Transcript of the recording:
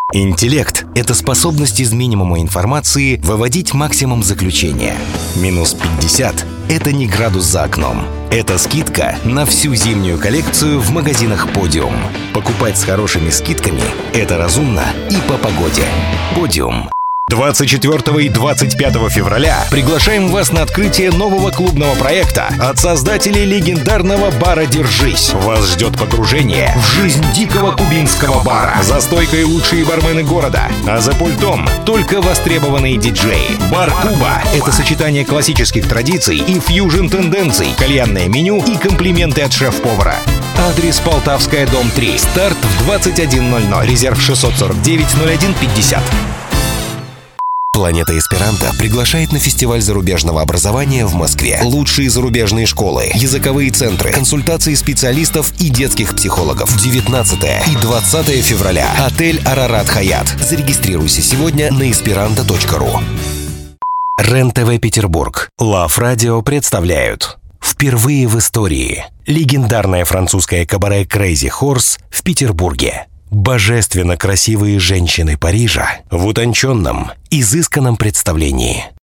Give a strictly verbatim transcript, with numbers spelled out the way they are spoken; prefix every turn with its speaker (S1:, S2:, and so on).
S1: Интеллект – это способность из минимума информации выводить максимум заключения. Минус пятьдесят – это не градус за окном. Это скидка на всю зимнюю коллекцию в магазинах «Подиум». Покупать с хорошими скидками – это разумно и по погоде. «Подиум». двадцать четвёртого и двадцать пятого февраля приглашаем вас на открытие нового клубного проекта от создателей легендарного бара «Держись». Вас ждет погружение в жизнь дикого кубинского бара. За стойкой лучшие бармены города, а за пультом только востребованные диджеи. Бар Куба – это сочетание классических традиций и фьюжн-тенденций, кальянное меню и комплименты от шеф-повара. Адрес: Полтавская, дом три. Старт в двадцать один ноль ноль. Резерв шестьсот сорок девять ноль один пятьдесят. Планета Эсперанто приглашает на фестиваль зарубежного образования в Москве. Лучшие зарубежные школы, языковые центры, консультации специалистов и детских психологов. девятнадцатого и двадцатого февраля. Отель «Арарат Хаят». Зарегистрируйся сегодня на эсперанто точка ру. РЕН-ТВ Петербург, Лав Радио представляют впервые в истории легендарное французское кабаре Crazy Horse в Петербурге. Божественно красивые женщины Парижа в утонченном, изысканном представлении.